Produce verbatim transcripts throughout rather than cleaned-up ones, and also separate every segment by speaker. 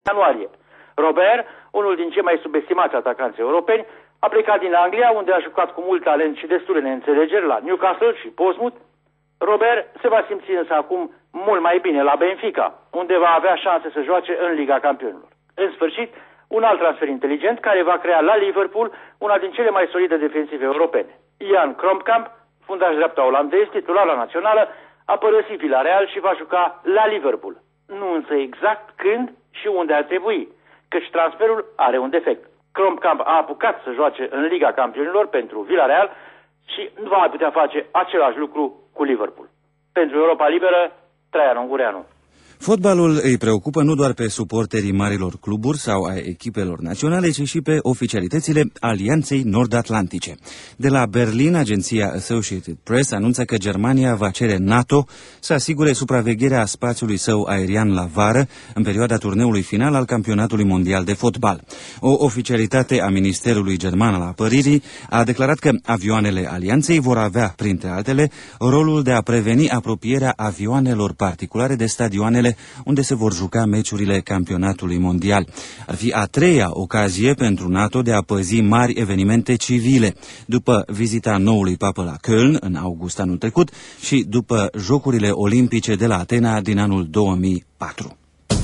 Speaker 1: Ianuarie. Robert, unul din cei mai subestimați atacanți europeni, a plecat din Anglia, unde a jucat cu mult talent și destule neînțelegeri la Newcastle și Portsmouth. Robert se va simți însă acum mult mai bine la Benfica, unde va avea șanse să joace în Liga Campionilor. În sfârșit, un alt transfer inteligent care va crea la Liverpool una din cele mai solide defensive europene. Jan Kromkamp, fundaș dreapta olandez, titular la națională, a părăsit Villarreal și va juca la Liverpool. Nu însă exact când și unde ar trebui, căci transferul are un defect. Kromkamp a apucat să joace în Liga Campionilor pentru Villarreal și nu va putea face același lucru cu Liverpool. Pentru Europa Liberă, Traian Ungureanu.
Speaker 2: Fotbalul îi preocupă nu doar pe suporterii marilor cluburi sau a echipelor naționale, ci și pe oficialitățile Alianței Nord-Atlantice. De la Berlin, agenția Associated Press anunță că Germania va cere NATO să asigure supravegherea spațiului său aerian la vară, în perioada turneului final al campionatului mondial de fotbal. O oficialitate a Ministerului German al Apărării a declarat că avioanele Alianței vor avea, printre altele, rolul de a preveni apropierea avioanelor particulare de stadioanele unde se vor juca meciurile campionatului mondial. Ar fi a treia ocazie pentru NATO de a păzi mari evenimente civile, după vizita noului papă la Köln în august anul trecut și după Jocurile Olimpice de la Atena din anul două mii patru.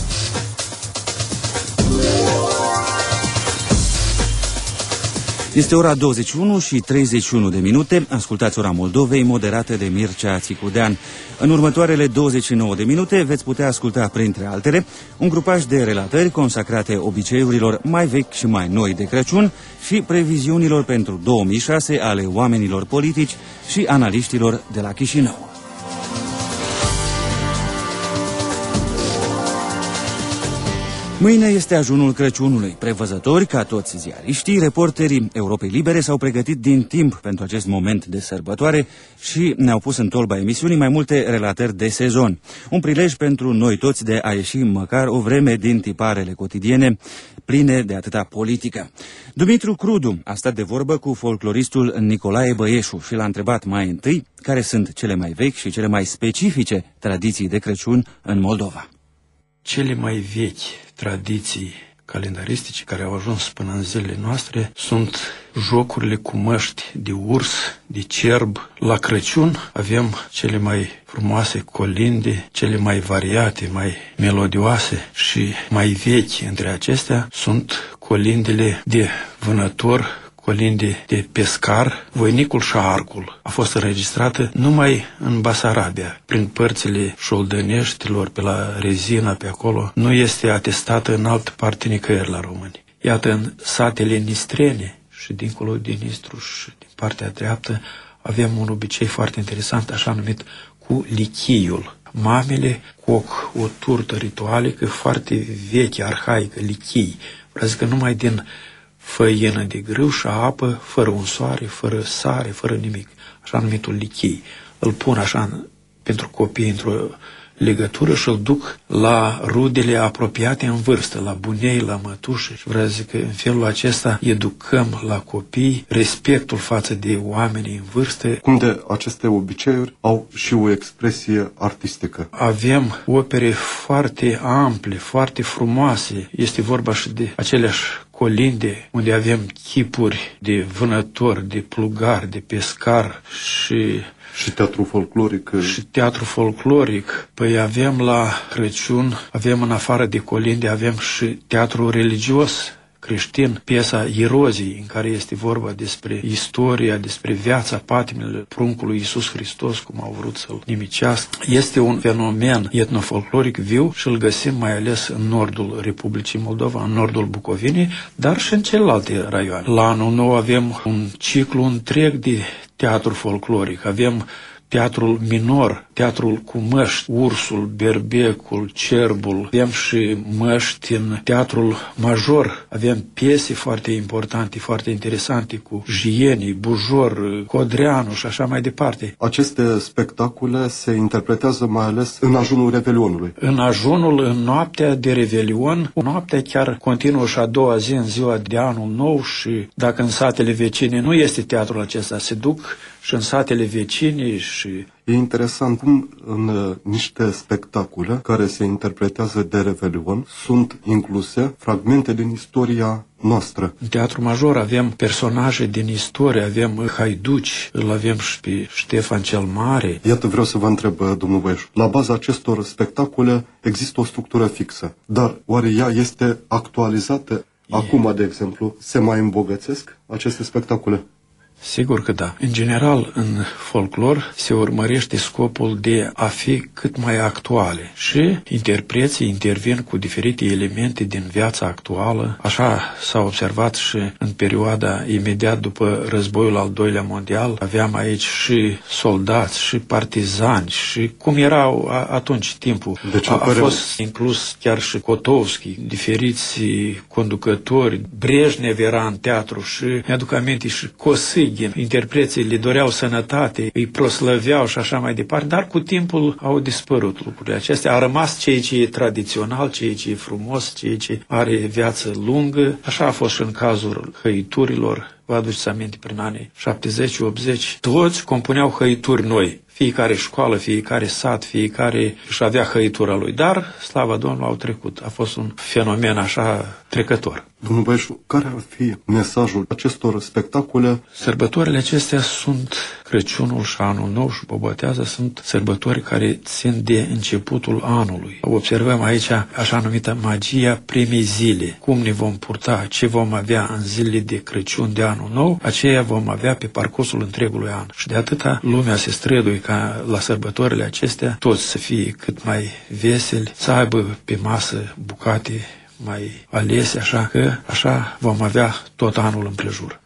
Speaker 2: Este ora douăzeci și unu și treizeci și unu de minute. Ascultați Ora Moldovei, moderată de Mircea Țicudean. În următoarele douăzeci și nouă de minute veți putea asculta, printre altele, un grupaj de relatări consacrate obiceiurilor mai vechi și mai noi de Crăciun și previziunilor pentru două mii șase ale oamenilor politici și analiștilor de la Chișinău. Mâine este ajunul Crăciunului. Prevăzători, ca toți ziariștii, reporterii Europei Libere s-au pregătit din timp pentru acest moment de sărbătoare și ne-au pus în tolba emisiunii mai multe relatări de sezon. Un prilej pentru noi toți de a ieși măcar o vreme din tiparele cotidiene pline de atâta politică. Dumitru Crudu a stat de vorbă cu folcloristul Nicolae Băieșu și l-a întrebat mai întâi care sunt cele mai vechi și cele mai specifice tradiții de Crăciun în Moldova.
Speaker 3: Cele mai vechi tradiții calendaristice care au ajuns până în zilele noastre sunt jocurile cu măști de urs, de cerb. La Crăciun avem cele mai frumoase colinde, cele mai variate, mai melodioase și mai vechi între acestea sunt colindele de vânător, colinde de pescar. Voinicul și arcul a fost înregistrată numai în Basarabia, prin părțile șoldăneștilor, pe la Rezina, pe acolo. Nu este atestată în altă parte nicăieri la români. Iată, în satele nistrene și dincolo de Nistru și din partea dreaptă avem un obicei foarte interesant, așa numit cu lichiul. Mamele coc o turtă ritualică foarte veche, arhaică, lichii. Vreau să zic că numai din făină de grâu și apă, fără unsoare, fără sare, fără nimic, așa numitul lichii. Îl pun așa pentru copii într-o legătură și îl duc la rudele apropiate în vârstă, la bunei, la mătușe. Și vreau să zic că în felul acesta educăm la copii respectul față de oamenii în vârstă.
Speaker 4: Unde aceste obiceiuri au și o expresie artistică.
Speaker 3: Avem opere foarte ample, foarte frumoase. Este vorba și de aceleași colinde, unde avem chipuri de vânător, de plugar, de pescar și...
Speaker 4: Și teatru folcloric.
Speaker 3: Și teatru folcloric. Păi avem la Crăciun, avem în afară de colinde, avem și teatru religios creștin, piesa Irozii, în care este vorba despre istoria, despre viața patimilor pruncului Iisus Hristos, cum au vrut să-l nimicească. Este un fenomen etnofolcloric viu și îl găsim mai ales în nordul Republicii Moldova, în nordul Bucovinei, dar și în celelalte raioane. La anul nou avem un ciclu întreg de teatru folcloric. Avem teatrul minor, teatrul cu măști, ursul, berbecul, cerbul. Avem și măști în teatrul major. Avem piese foarte importante, foarte interesante cu Jienii, Bujor, Codreanu și așa mai departe.
Speaker 4: Aceste spectacole se interpretează mai ales în ajunul Revelionului.
Speaker 3: În ajunul, în noaptea de Revelion, noaptea chiar continuă și a doua zi, în ziua de anul nou, și dacă în satele vecine nu este teatrul acesta, se duc și în satele vecine și...
Speaker 4: E interesant cum în uh, niște spectacole care se interpretează de Revelion sunt incluse fragmente din istoria noastră.
Speaker 3: În Teatru Major avem personaje din istorie, avem haiduci, îl avem și pe Ștefan cel Mare.
Speaker 4: Iată, vreau să vă întreb, domnul Băieș, la baza acestor spectacole există o structură fixă, dar oare ea este actualizată? E... Acum, de exemplu, se mai îmbogățesc aceste spectacole?
Speaker 3: Sigur că da. În general, în folclor se urmărește scopul de a fi cât mai actuale și interpreții intervin cu diferite elemente din viața actuală. Așa s-a observat și în perioada imediat după războiul al doilea mondial. Aveam aici și soldați, și partizani, și cum erau atunci timpul.
Speaker 4: Deci,
Speaker 3: a, a fost inclus chiar și Kotovski, diferiți conducători. Brejnev era în teatru și mi-aduc aminte și Cosig. Interpreții le doreau sănătate, îi proslăveau și așa mai departe, dar cu timpul au dispărut lucrurile acestea. A rămas ceea ce e tradițional, ceea ce e frumos, ceea ce are viață lungă. Așa a fost și în cazul hăiturilor. Vă aduceți aminte, prin anii șaptezeci optzeci, toți compuneau hăituri noi. Fiecare școală, fiecare sat, fiecare își avea hăitura lui, dar, slavă Domnului, au trecut. A fost un fenomen așa trecător.
Speaker 4: Domnul Băieșu, care ar fi mesajul acestor spectacole?
Speaker 3: Sărbătorile acestea sunt Crăciunul și Anul Nou și Bobotează, sunt sărbători care țin de începutul anului. Observăm aici așa numită magia primei zile. Cum ne vom purta, ce vom avea în zilele de Crăciun, de Anul Nou, aceea vom avea pe parcursul întregului an. Și de atâta lumea se străduie ca la sărbătorile acestea toți să fie cât mai veseli, să aibă pe masă bucate mai alese, așa că așa vom avea tot anul împrejur.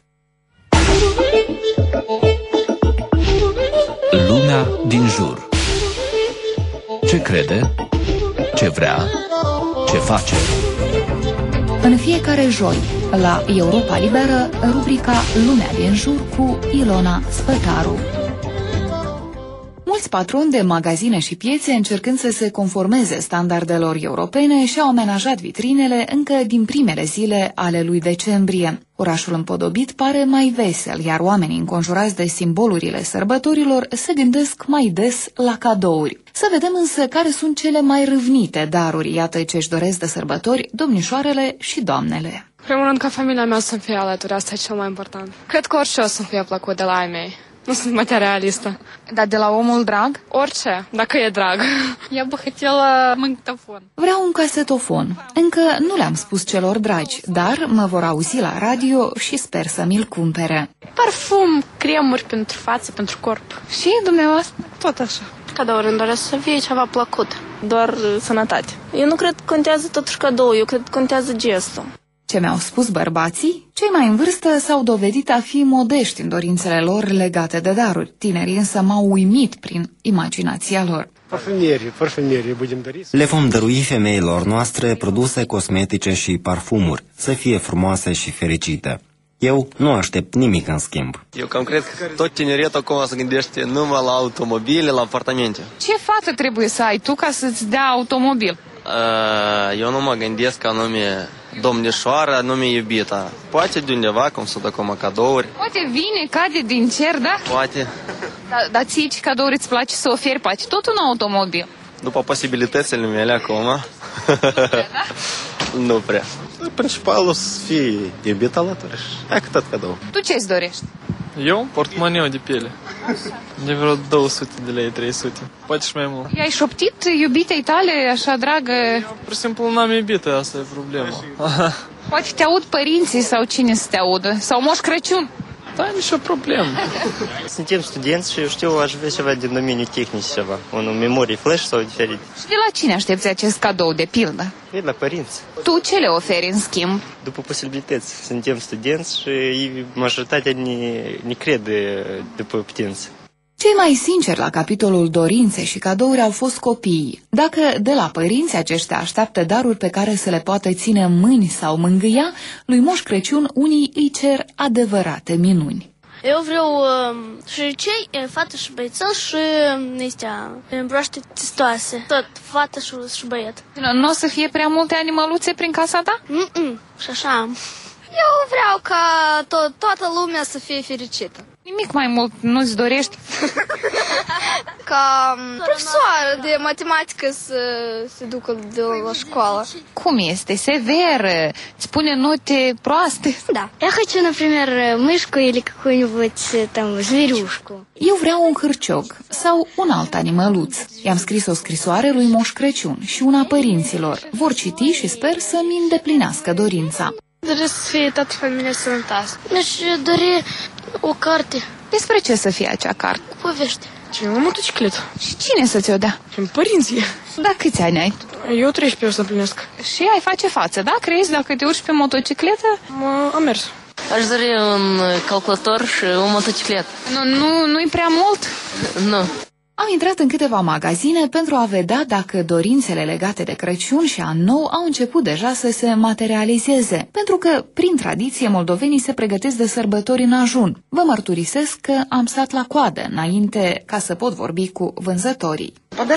Speaker 5: Lumea din jur. Ce crede? Ce vrea? Ce face?
Speaker 6: În fiecare joi, la Europa Liberă, rubrica Lumea din jur cu Ilona Spătaru. Mulți patroni de magazine și piețe, încercând să se conformeze standardelor europene, și-au amenajat vitrinele încă din primele zile ale lui decembrie. Orașul împodobit pare mai vesel, iar oamenii înconjurați de simbolurile sărbătorilor se gândesc mai des la cadouri. Să vedem însă care sunt cele mai râvnite daruri, iată ce-și doresc de sărbători domnișoarele și doamnele.
Speaker 7: În primul rând, ca familia mea să fie alături, asta e cel mai important. Cred că orice o să fie plăcut de la ai mei. Nu sunt materialistă.
Speaker 6: Dar de la omul drag?
Speaker 7: Orice, dacă e drag. Я бы хотела магнитофон.
Speaker 6: Vreau un casetofon. Încă nu le-am spus celor dragi, dar mă vor auzi la radio și sper să mi-l cumpere.
Speaker 7: Parfum, cremuri pentru față, pentru corp.
Speaker 6: Și dumneavoastră?
Speaker 7: Tot așa. Cadouri îmi doresc să fie ceva plăcut. Doar sănătate. Eu nu cred că contează totuși cadou, eu cred că contează gestul.
Speaker 6: Ce mi-au spus bărbații? Cei mai în vârstă s-au dovedit a fi modești în dorințele lor legate de daruri. Tinerii însă m-au uimit prin imaginația lor.
Speaker 8: Le vom dărui femeilor noastre produse cosmetice și parfumuri, să fie frumoase și fericite. Eu nu aștept nimic în schimb.
Speaker 9: Eu cam cred că tot tineretul acum se gândește numai la automobile, la apartamente.
Speaker 6: Ce fată trebuie să ai tu ca să-ți dea automobil?
Speaker 9: Eu nu mă gândesc anume domnișoară, anume iubita. Poate de undeva, cum sunt acum cadouri.
Speaker 6: Poate vine, cade din cer, da?
Speaker 9: Poate.
Speaker 6: Dar da, ție ce cadouri îți place să oferi? Poate tot un automobil.
Speaker 9: După posibilitățile mele acum. Nu prea. Principalul să fie iubita alături. Hai că tot cadou.
Speaker 6: Tu ce-ți dorești?
Speaker 10: Eu? Portmoneu de piele. De vreo două sute de lei, trei sute. Poate și mai mult.
Speaker 6: I-ai șoptit iubitei tale așa dragă?
Speaker 10: Eu, pur și simplu, n-am iubită, asta e problema.
Speaker 6: Poate te aud părinții sau cine să te audă? Sau Moș Crăciun?
Speaker 10: Da, nicio problemă.
Speaker 11: Suntem studenți și eu știu, aș vrea ceva din domeniul tehnic, ceva. Unul memorii flash sau diferit.
Speaker 6: Și de la cine aștepți acest cadou, de pildă?
Speaker 11: De la părinți.
Speaker 6: Tu ce le oferi în schimb?
Speaker 11: După posibilități. Suntem studenți și majoritatea ne, ne crede după putință.
Speaker 6: Cei mai sinceri la capitolul dorințe și cadouri au fost copiii. Dacă de la părinți aceștia așteaptă daruri pe care să le poată ține în mâini sau mângâia, lui Moș Crăciun unii îi cer adevărate minuni.
Speaker 12: Eu vreau uh, șericei, fată și băiețel și astea, broaște testoase. Tot, fată și, și băiet.
Speaker 6: Nu o să fie prea multe animăluțe prin casa ta?
Speaker 12: Mm-mm, și așa. Eu vreau ca to- toată lumea să fie fericită.
Speaker 6: Nimic mai mult nu-ți dorești?
Speaker 13: Ca profesoară de matematică să se ducă de la școală.
Speaker 6: Cum este? Severă? Îți pune note proaste?
Speaker 12: Da. Я хочу, например, мышку или какую-нибудь там зверюшку.
Speaker 6: Eu vreau un cârciog sau un alt animăluț. I-am scris o scrisoare lui Moș Crăciun și una părinților. Vor citi și sper să-mi îndeplinească dorința.
Speaker 12: Doresc să fie toată familia sănătoasă. Mi-aș dori o carte.
Speaker 6: Despre ce să fie acea carte?
Speaker 12: Povește.
Speaker 10: Ce, o motocicletă.
Speaker 6: Și cine să ți-o dea?
Speaker 10: Părinții.
Speaker 6: Da, câți ani ai?
Speaker 10: Eu treisprezece o să împlinesc.
Speaker 6: Și ai face față, da? Crezi dacă te urci pe motocicletă?
Speaker 10: Mă, am mers.
Speaker 7: Aș dori un calculator și o motocicletă.
Speaker 6: Nu, nu, nu-i prea mult?
Speaker 7: Nu.
Speaker 6: Am intrat în câteva magazine pentru a vedea dacă dorințele legate de Crăciun și An Nou au început deja să se materializeze, pentru că, prin tradiție, moldovenii se pregătesc de sărbători în ajun. Vă mărturisesc că am stat la coadă înainte ca să pot vorbi cu vânzătorii.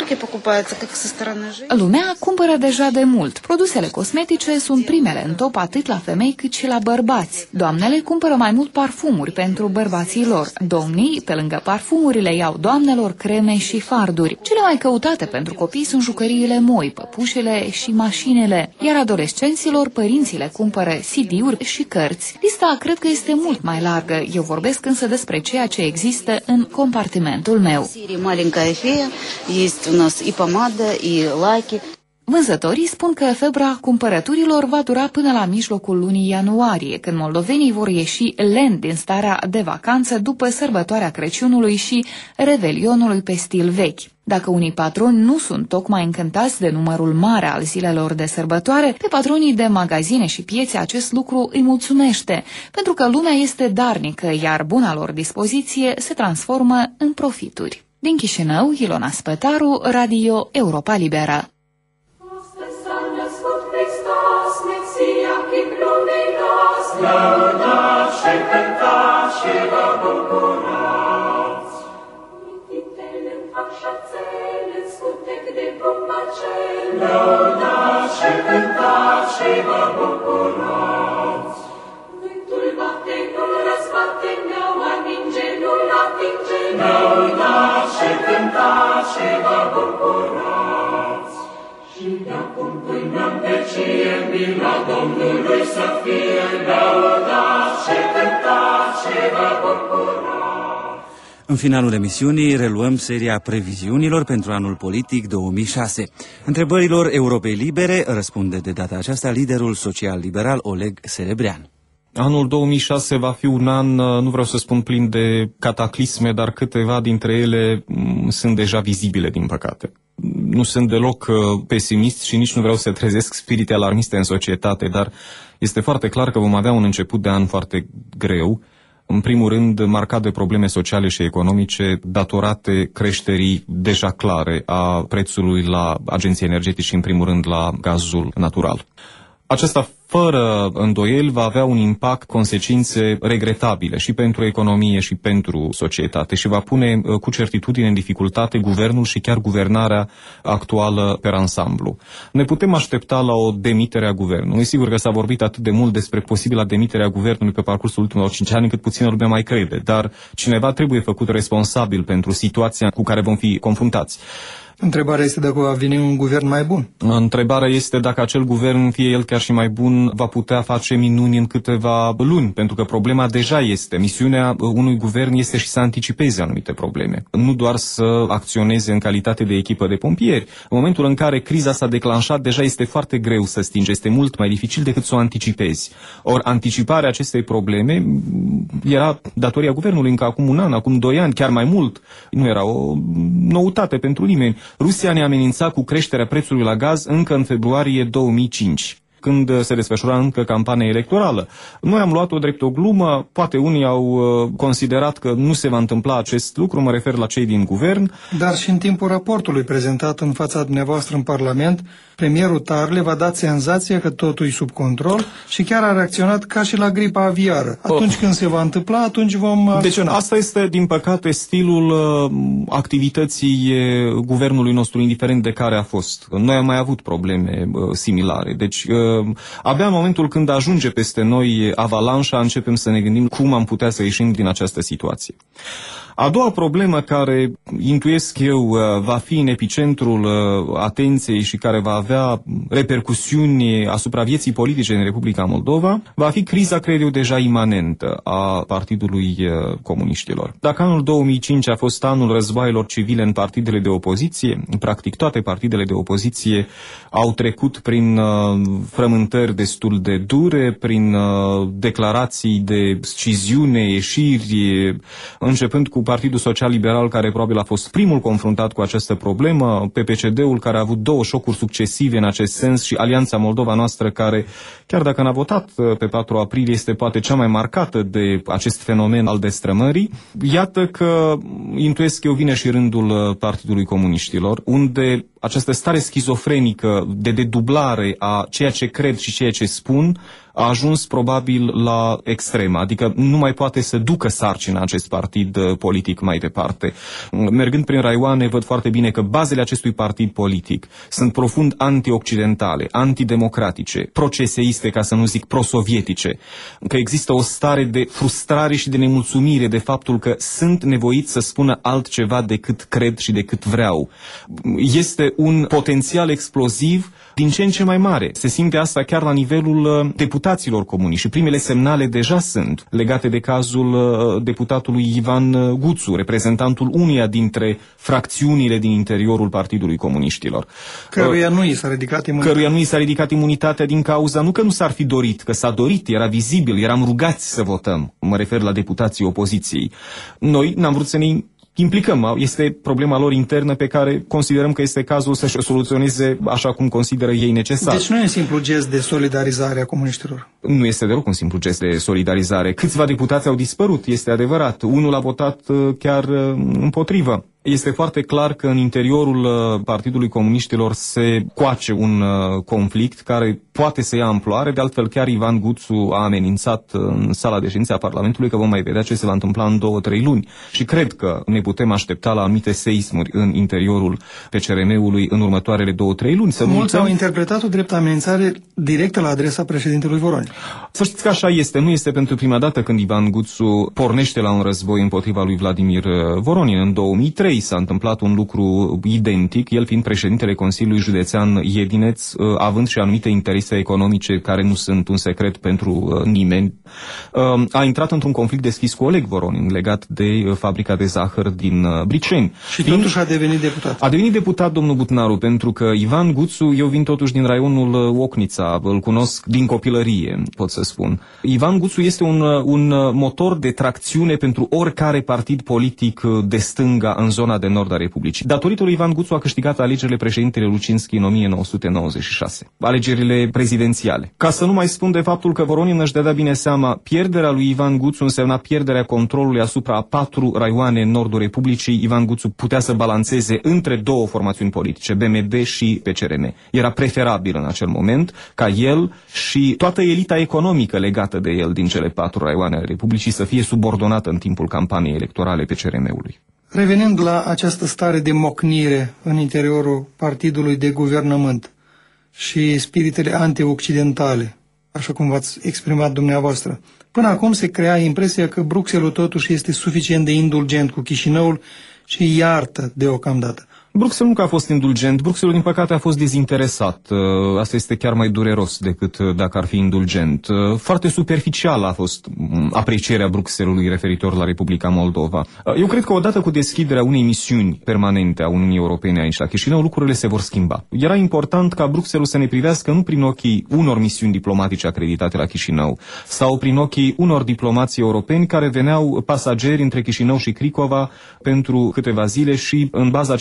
Speaker 6: Lumea cumpără deja de mult. Produsele cosmetice sunt primele în top atât la femei cât și la bărbați. Doamnele cumpără mai mult parfumuri pentru bărbații lor. Domnii, pe lângă parfumurile, iau doamnelor creme și farduri. Cele mai căutate pentru copii sunt jucăriile moi, păpușele și mașinile, iar adolescenților părinții le cumpără C D-uri și cărți. Lista cred că este mult mai largă. Eu vorbesc însă despre ceea ce există în compartimentul meu. Vânzătorii spun că febra cumpărăturilor va dura până la mijlocul lunii ianuarie, când moldovenii vor ieși lent din starea de vacanță după sărbătoarea Crăciunului și Revelionului pe stil vechi. Dacă unii patroni nu sunt tocmai încântați de numărul mare al zilelor de sărbătoare, pe patronii de magazine și piețe acest lucru îi mulțumește, pentru că lumea este darnică, iar buna lor dispoziție se transformă în profituri. Din Chișinău, Ilona Spătaru, Radio Europa Liberă.
Speaker 14: Lăudați și cântați și vă bucurați. Uititele în fac șațele, în scutec de bombacele. Lăudați și cântați și vă bucurați. Vântul bate, nu-l răzbate, ne-au atinge, nu-l atinge. Lăudați și cântați și vă bucurați. Și de-acum până în vecie, mila Domnului să fie, lăudați și cântați și vă bucurați.
Speaker 2: În finalul emisiunii reluăm seria previziunilor pentru anul politic două mii șase. Întrebărilor Europei Libere răspunde de data aceasta liderul social-liberal Oleg Serebrean.
Speaker 15: Anul două mii șase va fi un an, nu vreau să spun plin de cataclisme, dar câteva dintre ele sunt deja vizibile, din păcate. Nu sunt deloc pesimist și nici nu vreau să trezesc spirite alarmiste în societate, dar este foarte clar că vom avea un început de an foarte greu, în primul rând marcat de probleme sociale și economice datorate creșterii deja clare a prețului la agenții energetici și în primul rând la gazul natural. Acesta, fără îndoieli, va avea un impact, consecințe regretabile și pentru economie și pentru societate și va pune cu certitudine în dificultate guvernul și chiar guvernarea actuală per ansamblu. Ne putem aștepta la o demitere a guvernului. Sigur că s-a vorbit atât de mult despre posibila demitere a guvernului pe parcursul ultimilor cinci ani, încât puțină lumea mai crede, dar cineva trebuie făcut responsabil pentru situația cu care vom fi confruntați.
Speaker 16: Întrebarea este dacă va veni un guvern mai bun.
Speaker 15: Întrebarea este dacă acel guvern, fie el chiar și mai bun, va putea face minuni în câteva luni, pentru că problema deja este. Misiunea unui guvern este și să anticipeze anumite probleme, nu doar să acționeze în calitate de echipă de pompieri. În momentul în care criza s-a declanșat, deja este foarte greu să stingi, este mult mai dificil decât să o anticipezi. Ori anticiparea acestei probleme era datoria guvernului încă acum un an, acum doi ani, chiar mai mult. Nu era o noutate pentru nimeni. Rusia ne amenința cu creșterea prețului la gaz încă în februarie două mii cinci, când se desfășura încă campania electorală. Noi am luat-o drept o glumă, poate unii au considerat că nu se va întâmpla acest lucru, mă refer la cei din guvern.
Speaker 16: Dar și în timpul raportului prezentat în fața dumneavoastră în Parlament, premierul Tarle v-a dat senzația că totul e sub control și chiar a reacționat ca și la gripa aviară. Atunci oh. când se va întâmpla, atunci vom acționa.
Speaker 15: Deci asta este, din păcate, stilul uh, activității uh, guvernului nostru, indiferent de care a fost. Noi am mai avut probleme uh, similare. Deci, uh, abia în momentul când ajunge peste noi avalanșa, începem să ne gândim cum am putea să ieșim din această situație. A doua problemă care, intuiesc eu, va fi în epicentrul atenției și care va avea repercusiuni asupra vieții politice în Republica Moldova, va fi criza, cred eu, deja imanentă a Partidului Comuniștilor. Dacă anul două mii cinci a fost anul războaielor civile în partidele de opoziție, practic toate partidele de opoziție au trecut prin frământări destul de dure, prin declarații de sciziune, ieșiri, începând cu Partidul Social Liberal, care probabil a fost primul confruntat cu această problemă, P P C D-ul, care a avut două șocuri succesive în acest sens, și Alianța Moldova Noastră, care, chiar dacă n-a votat pe patru aprilie, este poate cea mai marcată de acest fenomen al destrămării. Iată că, intuiesc eu, vine și rândul Partidului Comuniștilor, unde această stare schizofrenică de dedublare a ceea ce cred și ceea ce spun a ajuns probabil la extremă, adică nu mai poate să ducă sarcina acest partid politic mai departe. Mergând prin raioane, văd foarte bine că bazele acestui partid politic sunt profund anti-occidentale, antidemocratice, proceseiste, ca să nu zic prosovietice, că există o stare de frustrare și de nemulțumire de faptul că sunt nevoiți să spună altceva decât cred și decât vreau. Este un potențial exploziv din ce în ce mai mare. Se simte asta chiar la nivelul deputaților comuniști și primele semnale deja sunt legate de cazul deputatului Ivan Guțu, reprezentantul uneia dintre fracțiunile din interiorul Partidului Comuniștilor.
Speaker 16: Căruia nu i s-a ridicat imunitatea.
Speaker 15: Căruia nu i s-a ridicat imunitatea din cauza, nu că nu s-ar fi dorit, că s-a dorit, era vizibil, eram rugați să votăm. Mă refer la deputații opoziției. Noi n-am vrut să ne implicăm. Este problema lor internă pe care considerăm că este cazul să-și o soluționeze așa cum consideră ei necesar.
Speaker 16: Deci nu e un simplu gest de solidarizare a comuniștilor.
Speaker 15: Nu este deloc un simplu gest de solidarizare. Câțiva deputați au dispărut, este adevărat. Unul a votat chiar împotrivă. Este foarte clar că în interiorul Partidului Comuniștilor se coace un conflict care poate să ia amploare. De altfel, chiar Ivan Guțu a amenințat în sala de ședințe a Parlamentului că vom mai vedea ce se va întâmpla în două, trei luni. Și cred că ne putem aștepta la anumite seismuri în interiorul P C R M-ului în următoarele două, trei luni. Să
Speaker 16: Mulți au interpretat-o drept amenințare directă la adresa președintelui Voronin.
Speaker 15: Să știți că așa este. Nu este pentru prima dată când Ivan Guțu pornește la un război împotriva lui Vladimir Voronin. În două mii trei s-a întâmplat un lucru identic, el fiind președintele Consiliului Județean Iedineț, având și anumite interese economice care nu sunt un secret pentru nimeni. A intrat într-un conflict deschis cu Oleg Voronin legat de fabrica de zahăr din Briceni.
Speaker 16: Și totuși a devenit deputat.
Speaker 15: A devenit deputat domnul Butnaru, pentru că Ivan Guțu, eu vin totuși din raionul Ocnița, îl cunosc din copilărie, pot să spun. Ivan Guțu este un, un motor de tracțiune pentru oricare partid politic de stânga în zona de nord a Republicii. Datorită lui Ivan Guțu a câștigat alegerile președintele Lucinski în o mie nouă sute nouăzeci și șase. Alegerile prezidențiale. Ca să nu mai spun de faptul că Voronin își dădea bine seama, pierderea lui Ivan Guțu însemna pierderea controlului asupra a patru raioane în nordul Republicii. Ivan Guțu putea să balanceze între două formațiuni politice, B M D și P C R M. Era preferabil în acel moment ca el și toată elita economică legată de el din cele patru raioane ale Republicii să fie subordonată în timpul campaniei electorale P C R M-ului.
Speaker 16: Revenind la această stare de mocnire în interiorul partidului de guvernământ și spiritele antioccidentale, așa cum v-ați exprimat dumneavoastră, până acum se crea impresia că Bruxelles totuși este suficient de indulgent cu Chișinăul și iartă deocamdată.
Speaker 15: Bruxelles nu că a fost indulgent, Bruxelles din păcate a fost dezinteresat. Asta este chiar mai dureros decât dacă ar fi indulgent. Foarte superficial a fost aprecierea Bruxellesului referitor la Republica Moldova. Eu cred că odată cu deschiderea unei misiuni permanente a Uniunii Europene aici la Chișinău, lucrurile se vor schimba. Era important ca Bruxelles să ne privească nu prin ochii unor misiuni diplomatice acreditate la Chișinău sau prin ochii unor diplomații europeni care veneau pasageri între Chișinău și Cricova pentru câteva zile și în baza acestor note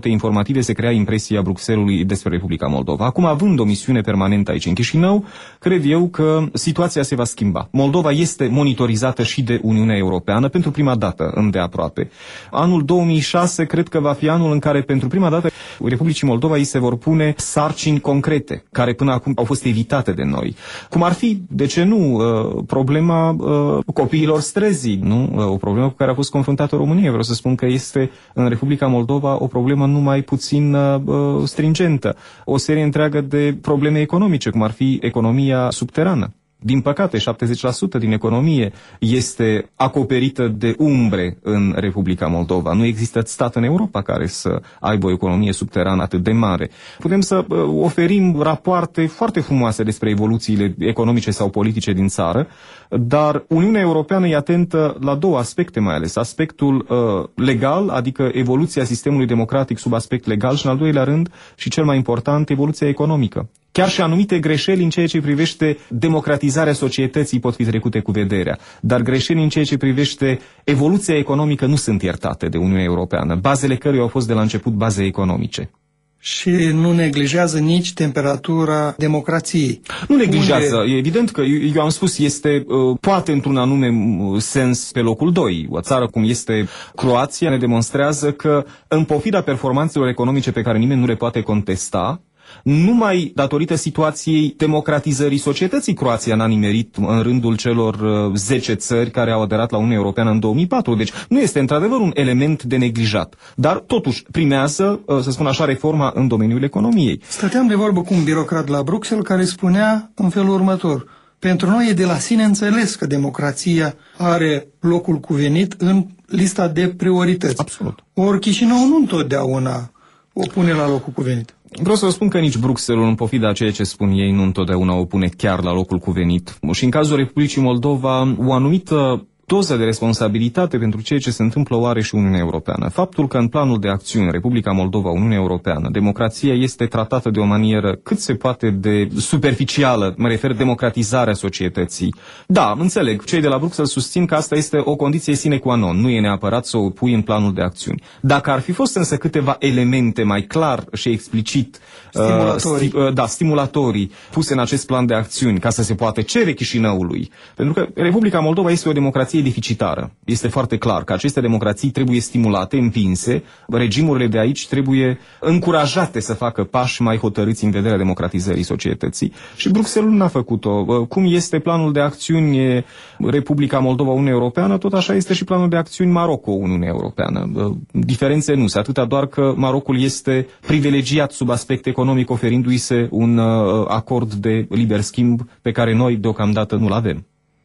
Speaker 15: elemente informative se crea impresia Bruxellesului despre Republica Moldova. Acum, având o misiune permanentă aici în Chișinău, cred eu că situația se va schimba. Moldova este monitorizată și de Uniunea Europeană pentru prima dată îndeaproape. Anul două mii șase cred că va fi anul în care pentru prima dată Republicii Moldova îi se vor pune sarcini concrete, care până acum au fost evitate de noi. Cum ar fi, de ce nu, problema copiilor străzi, nu? O problemă cu care a fost confruntată România. Vreau să spun că este în Republica Moldova o problemă numai puțin stringentă. O serie întreagă de probleme economice, cum ar fi economia subterană. Din păcate, șaptezeci la sută din economie este acoperită de umbre în Republica Moldova. Nu există stat în Europa care să aibă o economie subterană atât de mare. Putem să uh, oferim rapoarte foarte frumoase despre evoluțiile economice sau politice din țară, dar Uniunea Europeană e atentă la două aspecte mai ales. Aspectul uh, legal, adică evoluția sistemului democratic sub aspect legal și, în al doilea rând, și cel mai important, evoluția economică. Chiar și anumite greșeli în ceea ce privește democratizarea societății pot fi trecute cu vederea, dar greșeli în ceea ce privește evoluția economică nu sunt iertate de Uniunea Europeană, bazele căruia au fost de la început baze economice.
Speaker 16: Și nu neglijează nici temperatura democrației.
Speaker 15: Nu neglijează. Unde... E evident că, eu, eu am spus, este uh, poate într-un anume sens pe locul doi. O țară cum este Croația ne demonstrează că, în pofida performanțelor economice pe care nimeni nu le poate contesta, numai datorită situației democratizării societății, Croația n-a nimerit în rândul celor zece țări care au aderat la Uniunea Europeană în două mii patru. Deci nu este într-adevăr un element de neglijat. Dar totuși primează, să spun așa, reforma în domeniul economiei.
Speaker 16: Stăteam de vorbă cu un birocrat la Bruxelles care spunea în felul următor: pentru noi e de la sine înțeles că democrația are locul cuvenit în lista de priorități.
Speaker 15: Absolut.
Speaker 16: Ori Chișinău nu întotdeauna o pune la locul cuvenit.
Speaker 15: Vreau să vă spun că nici Bruxelles, în pofida a ceea ce spun ei, nu întotdeauna o pune chiar la locul cuvenit. Și în cazul Republicii Moldova, o anumită doză de responsabilitate pentru ceea ce se întâmplă o are și Uniunea Europeană. Faptul că în planul de acțiune Republica Moldova, Uniunea Europeană, democrația este tratată de o manieră cât se poate de superficială, mă refer democratizarea societății. Da, înțeleg, cei de la Bruxelles susțin că asta este o condiție sine qua non, nu e neapărat să o pui în planul de acțiuni. Dacă ar fi fost însă câteva elemente mai clar și explicit
Speaker 16: stimulatorii,
Speaker 15: uh, sti, uh, da, stimulatorii puse în acest plan de acțiuni ca să se poată cere Chișinăului, pentru că Republica Moldova este o democrație deficitară. Este foarte clar că aceste democrații trebuie stimulate, împinse, regimurile de aici trebuie încurajate să facă pași mai hotărâți în vederea democratizării societății. Și Bruxelles n-a făcut-o. Cum este planul de acțiuni Republica Moldova Uniunea Europeană, tot așa este și planul de acțiuni Maroco Uniunea Europeană. Diferențe nu sunt, atâta doar că Marocul este privilegiat sub aspect economic, oferindu-i se un acord de liber schimb pe care noi deocamdată nu-l avem.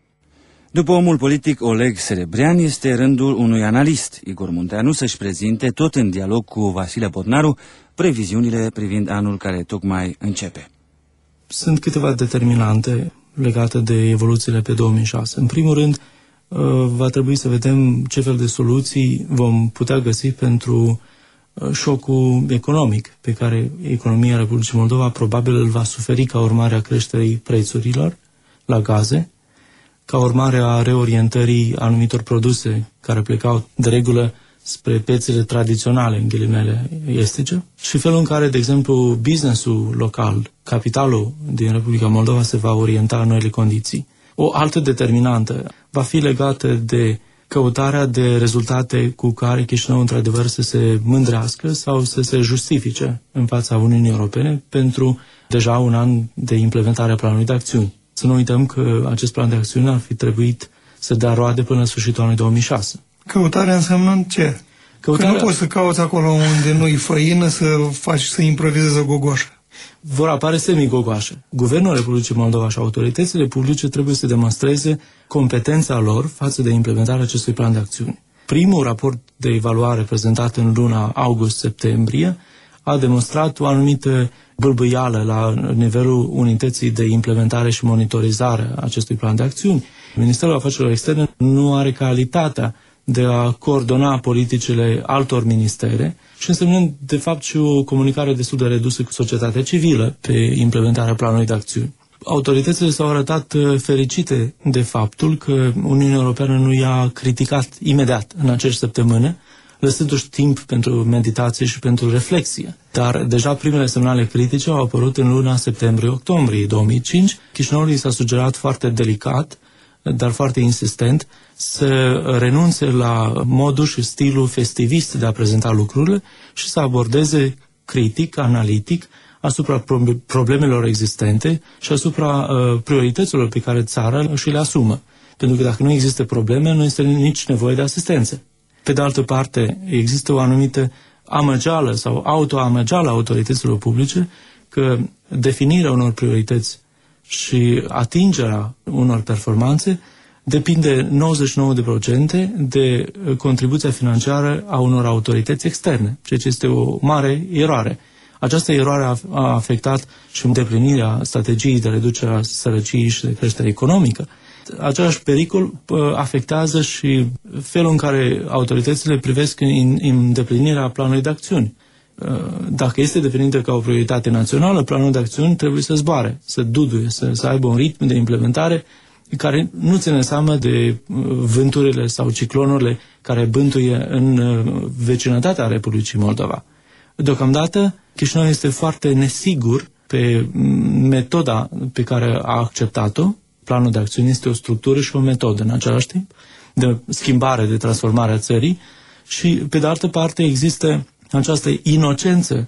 Speaker 2: După omul politic Oleg Serebrian, este rândul unui analist, Igor Munteanu, să-și prezinte, tot în dialog cu Vasile Botnaru, previziunile privind anul care tocmai începe.
Speaker 17: Sunt câteva determinante legate de evoluțiile pe două mii șase. În primul rând, va trebui să vedem ce fel de soluții vom putea găsi pentru șocul economic pe care economia Republicii Moldova probabil îl va suferi ca urmare a creșterii prețurilor la gaze, ca urmare a reorientării anumitor produse care plecau de regulă spre piețele tradiționale, în ghilimele estice, și felul în care, de exemplu, business-ul local, capitalul din Republica Moldova se va orienta în noile condiții. O altă determinantă va fi legată de căutarea de rezultate cu care Chișinău într-adevăr să se mândrească sau să se justifice în fața Uniunii Europene pentru deja un an de implementare a planului de acțiuni. Să nu uităm că acest plan de acțiune ar fi trebuit să dea roade până la sfârșitul anului două mii șase.
Speaker 16: Căutarea înseamnă ce? Căutarea... Că nu poți să cauți acolo unde nu-i făină să faci să improvizezi o gogoașă.
Speaker 17: Vor apare semi-gogoașe. Guvernul Republicii Moldova și autoritățile publice trebuie să demonstreze competența lor față de implementarea acestui plan de acțiune. Primul raport de evaluare prezentat în luna august-septembrie a demonstrat o anumită bâlbâială la nivelul unității de implementare și monitorizare a acestui plan de acțiuni. Ministerul Afacerilor Externe nu are calitatea de a coordona politicile altor ministere și însemnând, de fapt, și o comunicare destul de redusă cu societatea civilă pe implementarea planului de acțiuni. Autoritățile s-au arătat fericite de faptul că Uniunea Europeană nu i-a criticat imediat în aceeași săptămână, lăsându-și timp pentru meditație și pentru reflexie. Dar deja primele semnale critice au apărut în luna septembrie-octombrie două mii cinci. Chișinăului s-a sugerat foarte delicat, dar foarte insistent, să renunțe la modul și stilul festivist de a prezenta lucrurile și să abordeze critic, analitic, asupra problemelor existente și asupra uh, priorităților pe care țara și le asumă. Pentru că dacă nu există probleme, nu este nici nevoie de asistență. Pe de altă parte, există o anumită amăgeală sau autoamăgeală a autorităților publice că definirea unor priorități și atingerea unor performanțe depinde nouăzeci și nouă la sută de contribuția financiară a unor autorități externe, ceea ce este o mare eroare. Această eroare a, a afectat și îndeplinirea strategiei de reducere a sărăciei și de creștere economică. Același pericol afectează și felul în care autoritățile privesc în îndeplinirea planului de acțiuni. Dacă este definită ca o prioritate națională, planul de acțiuni trebuie să zboare, să duduie, să, să aibă un ritm de implementare care nu ține seama de vânturile sau ciclonurile care bântuie în vecinătatea Republicii Moldova. Deocamdată, Chișinău este foarte nesigur pe metoda pe care a acceptat-o. Planul de acțiune este o structură și o metodă în același timp de schimbare, de transformare a țării și, pe de altă parte, există această inocență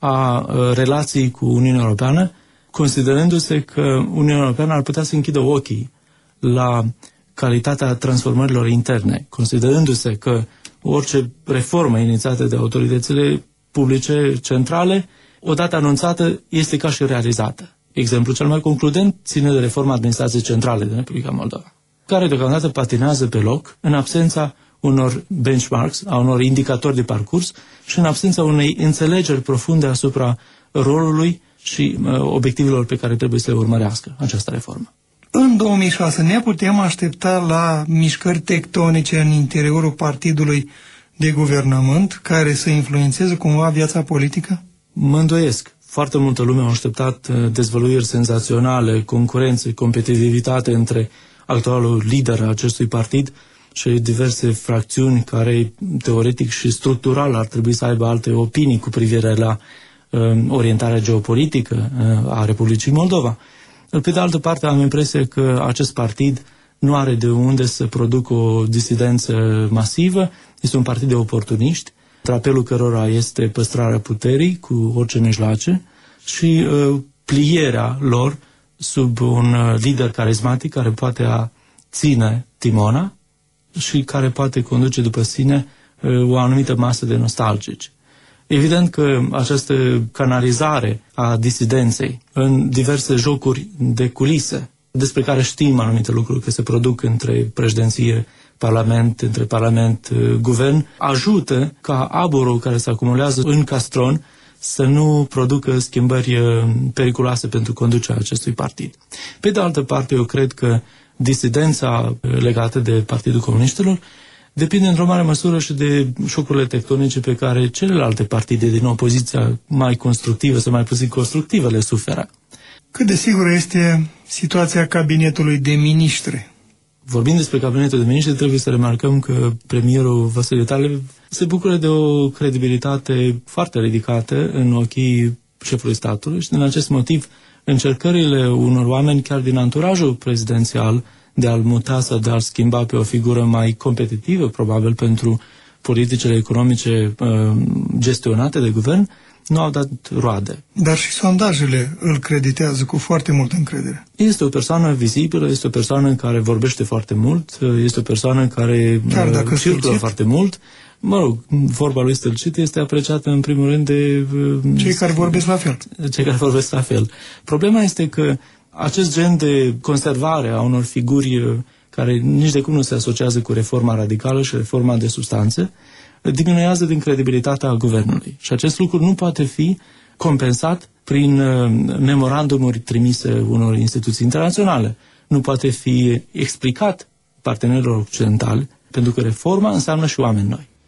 Speaker 17: a relației cu Uniunea Europeană, considerându-se că Uniunea Europeană ar putea să închidă ochii la calitatea transformărilor interne, considerându-se că orice reformă inițiată de autoritățile publice centrale, odată anunțată, este ca și realizată. Exemplul cel mai concludent ține de reforma administrației centrale din Republica Moldova, care deocamdată patinează pe loc în absența unor benchmarks, a unor indicatori de parcurs și în absența unei înțelegeri profunde asupra rolului și uh, obiectivelor pe care trebuie să le urmărească această reformă.
Speaker 16: În două mii șase ne putem aștepta la mișcări tectonice în interiorul partidului de guvernământ care să influențeze cumva viața politică?
Speaker 17: Mă îndoiesc. Foarte multă lume a așteptat dezvăluiri senzaționale, concurențe, competitivitate între actualul lider al acestui partid și diverse fracțiuni care, teoretic și structural, ar trebui să aibă alte opinii cu privire la uh, orientarea geopolitică uh, a Republicii Moldova. Pe de altă parte, am impresia că acest partid nu are de unde să producă o disidență masivă, este un partid de oportuniști, drapelul cărora este păstrarea puterii cu orice mijloace și uh, plierea lor sub un uh, lider carismatic care poate a ține timona și care poate conduce după sine uh, o anumită masă de nostalgici. Evident că această canalizare a disidenței în diverse jocuri de culise, despre care știm anumite lucruri că se produc între președinție, Parlament, între Parlament, Guvern, ajută ca aburul care se acumulează în castron să nu producă schimbări periculoase pentru conducerea acestui partid. Pe de altă parte, eu cred că disidența legată de Partidul Comuniștilor depinde într-o mare măsură și de șocurile tectonice pe care celelalte partide din opoziția mai constructivă sau mai puțin constructivă le suferă.
Speaker 16: Cât de sigură este situația cabinetului de miniștri?
Speaker 17: Vorbind despre cabinetul de miniștri, trebuie să remarcăm că premierul Vasile Tale se bucură de o credibilitate foarte ridicată în ochii șefului statului și din acest motiv încercările unor oameni chiar din anturajul prezidențial de a-l muta sau de a-l schimba pe o figură mai competitivă, probabil pentru politicile economice uh, gestionate de guvern, nu au dat roade.
Speaker 16: Dar și sondajele îl creditează cu foarte multă încredere.
Speaker 17: Este o persoană vizibilă, este o persoană care vorbește foarte mult, este o persoană care uh, circulă foarte mult. Mă rog, vorba lui stâlcit este apreciată în primul rând de... Uh,
Speaker 16: cei care vorbesc la fel.
Speaker 17: Cei care vorbesc la fel. Problema este că acest gen de conservare a unor figuri care nici de cum nu se asociază cu reforma radicală și reforma de substanțe, diminuează din credibilitatea guvernului. Și acest lucru nu poate fi compensat prin memorandumuri trimise unor instituții internaționale. Nu poate fi explicat partenerilor occidentali, pentru că reforma înseamnă și oameni noi.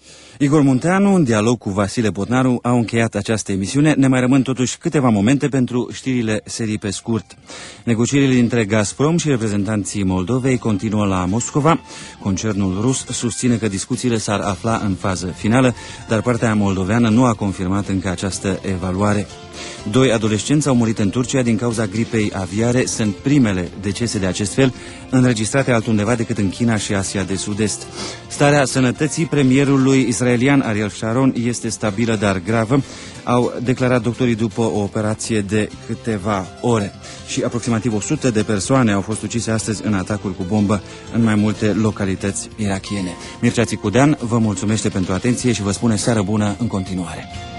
Speaker 2: Igor Munteanu, în dialog cu Vasile Botnaru, au încheiat această emisiune. Ne mai rămân totuși câteva momente pentru știrile serii pe scurt. Negocierile dintre Gazprom și reprezentanții Moldovei continuă la Moscova. Concernul rus susține că discuțiile s-ar afla în fază finală, dar partea moldoveană nu a confirmat încă această evaluare. Doi adolescenți au murit în Turcia din cauza gripei aviare. Sunt primele decese de acest fel înregistrate altundeva decât în China și Asia de Sud-Est. Starea sănătății premierului israelian Ariel Sharon este stabilă, dar gravă, au declarat doctorii după o operație de câteva ore. Și aproximativ o sută de persoane au fost ucise astăzi în atacuri cu bombă în mai multe localități irakiene. Mircea Țicudean vă mulțumește pentru atenție și vă spune seară bună în continuare.